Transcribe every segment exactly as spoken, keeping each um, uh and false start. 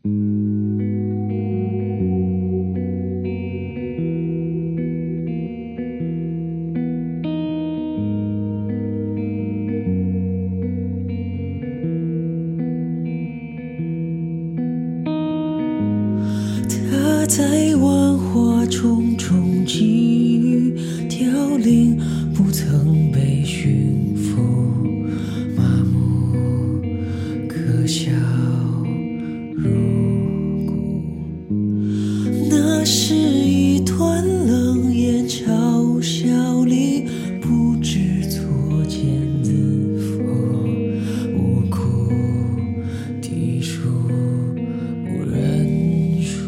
他在万花丛中寄予凋零，不曾被驯服，麻木可笑如故。那是一段冷眼嘲笑里不知作茧自缚，无苦地数无人数。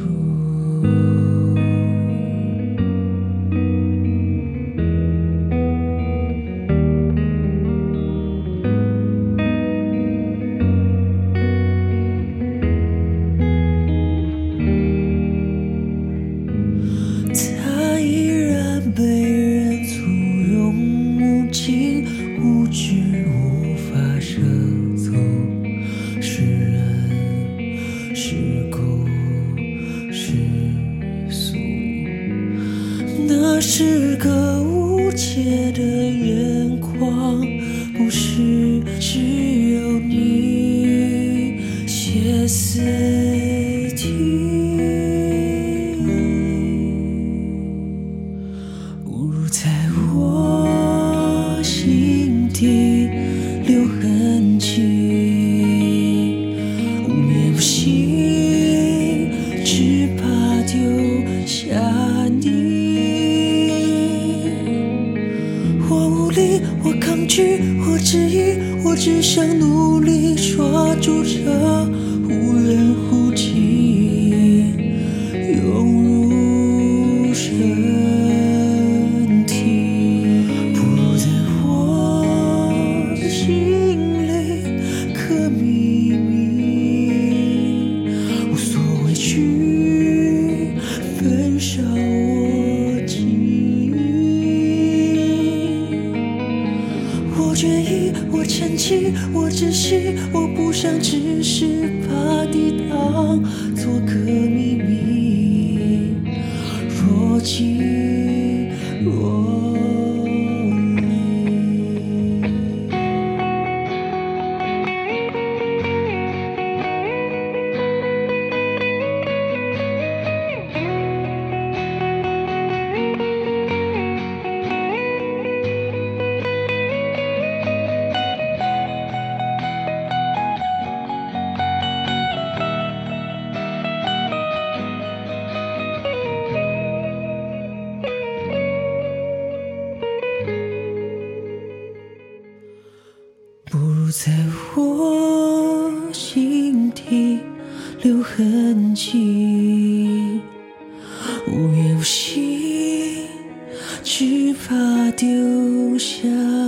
他依然被人簇拥无尽，无知无法涉足，是人是故是俗。那是个无解的眼眶，不是只有你歇斯底在我心底留痕迹，无眠不醒，只怕丢下你。我无力，我抗拒，我质疑，我只想努力抓住这忽远忽近，永入深。焚烧我记忆，我决意，我沉寂，我窒息，我不想只是把抵挡做个秘密，若即若不如在我心底留痕迹，无言无息，只怕丢下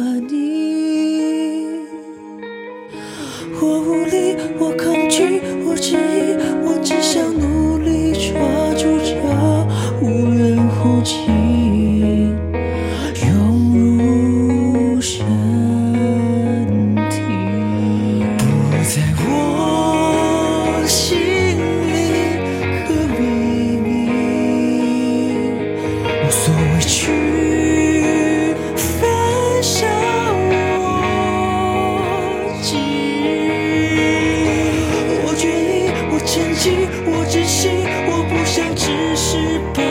你。我无力，我抗拒，我质疑，我只想努力抓住这忽远忽近，涌入深。在我心里刻秘密，无所畏惧，焚烧我记忆。我决意，我沉寂，我窒息，我不想只是把